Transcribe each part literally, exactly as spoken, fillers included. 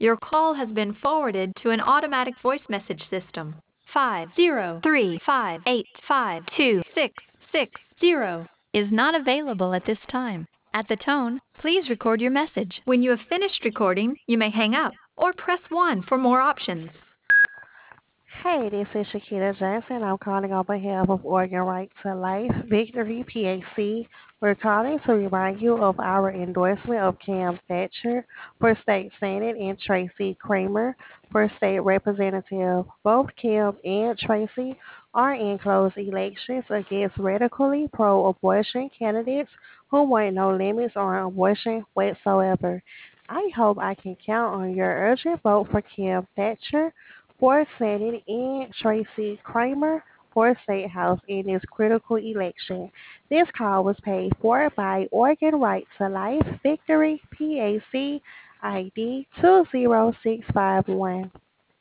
Your call has been forwarded to an automatic voice message system. Five zero three five eight five two six six zero is not available at this time. At the tone, please record your message. When you have finished recording, you may hang up or press one for more options. Hey, this is Shakita Johnson. I'm calling on behalf of Oregon Right to Life, Victory P A C. We're calling to remind you of our endorsement of Cam Thatcher for State Senate and Tracy Kramer for State Representative. Both Cam and Tracy are in close elections against radically pro-abortion candidates who want no limits on abortion whatsoever. I hope I can count on your urgent vote for Cam Thatcher for Senate and Tracy Kramer for State House in this critical election. This call was paid for by Oregon Right to Life Victory P A C I D two zero six five one.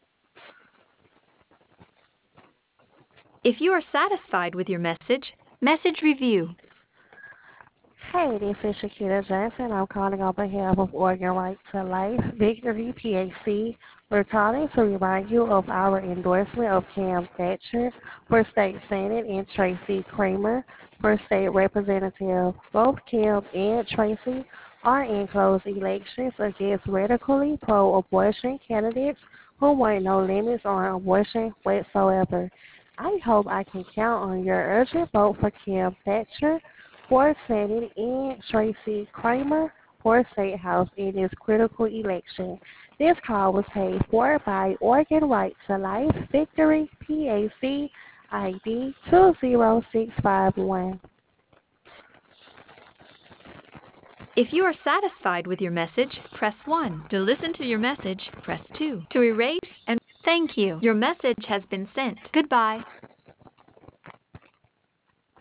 If you are satisfied with your message, message review. Hey, this is Shakita Johnson. I'm calling on behalf of Oregon Right to Life, Victory P A C. We're calling to remind you of our endorsement of Cam Thatcher for State Senate and Tracy Kramer for State Representative. Both Cam and Tracy are in close elections against radically pro-abortion candidates who want no limits on abortion whatsoever. I hope I can count on your urgent vote for Cam Thatcher for Senate and Tracy Kramer for State House in this critical election. This call was paid for by Oregon Right to Life Victory P A C I D two zero six five one. If you are satisfied with your message, press one. To listen to your message, press two. To erase and thank you. Your message has been sent. Goodbye.